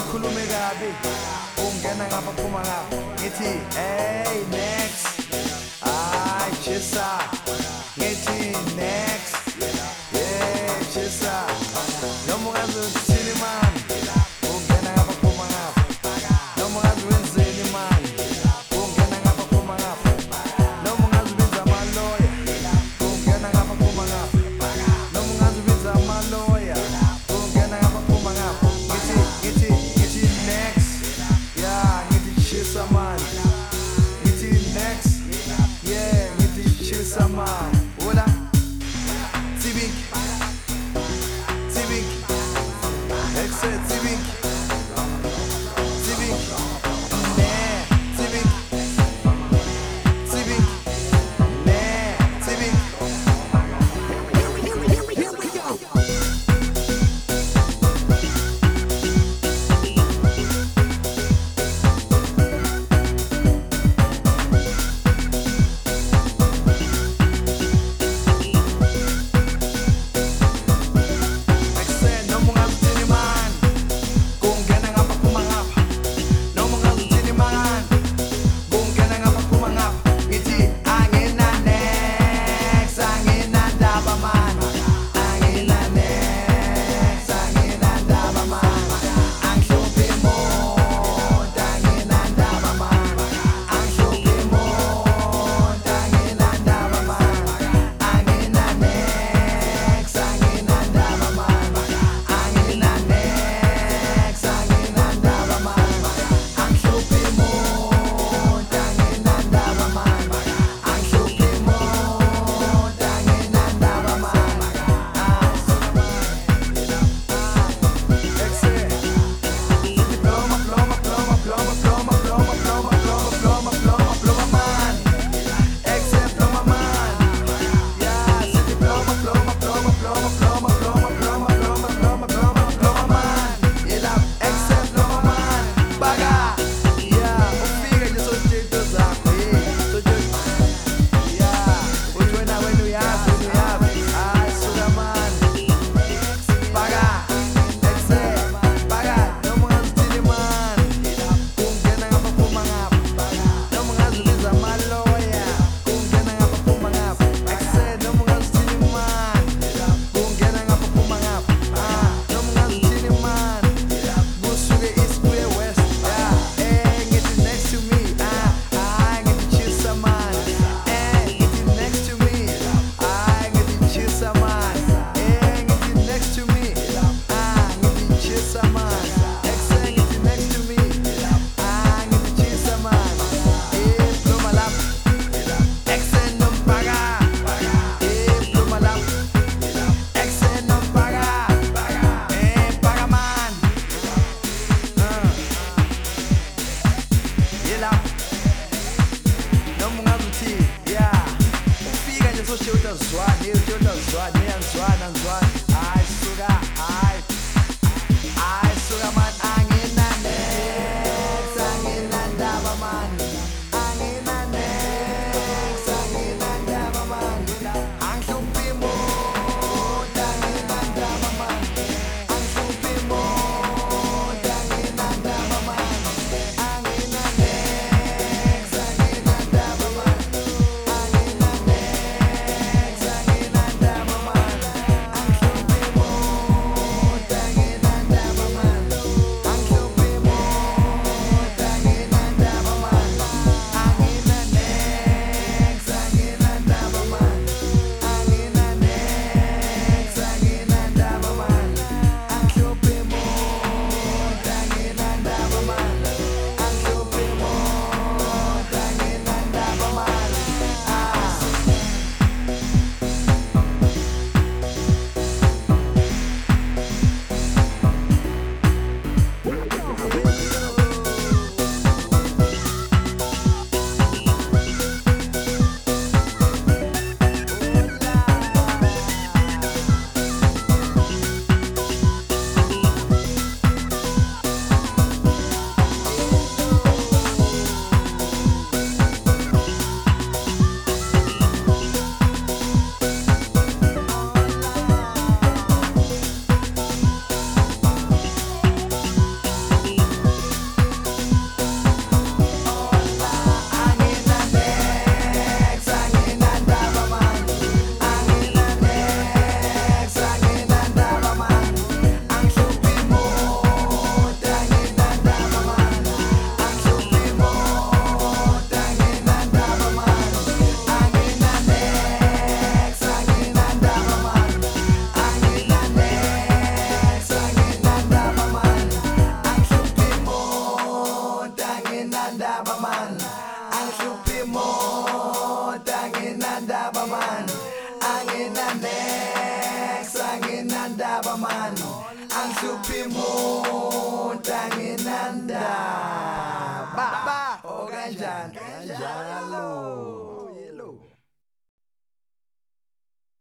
ungikhulume kabi ungena ngapha phuma ngapha ngithi hey next ay chisa ngithi next yeah chisa noma ungaze uthini man ungena ngapha phuma ngapha noma ungaze wenzeni man ungena ngapha phuma ngapha noma ungaze ubiza amaloya ungena ngapha phuma ngapha noma ungaze ubiza amaloya ungena ngapha phuma ngapha ngithi next yeah ngithi chisa man ngithi next yeah ngithi chisa man hola Tibik exit Tibik nah Tibik nah Tibik here we go next anginandaba man angisuphimut anginandaba ba o kanjani kanjalo